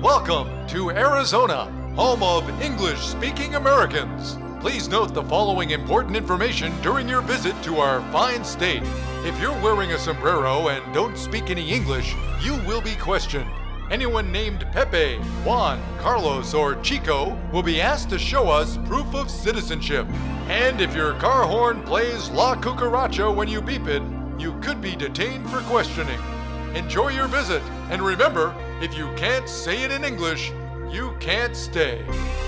Welcome to Arizona, home of English-speaking Americans. Please note the following important information during your visit to our fine state. If you're wearing a sombrero and don't speak any English, you will be questioned. Anyone named Pepe, Juan, Carlos, or Chico will be asked to show us proof of citizenship. And if your car horn plays La Cucaracha when you beep it, you could be detained for questioning. Enjoy your visit, and remember, if you can't say it in English, you can't stay.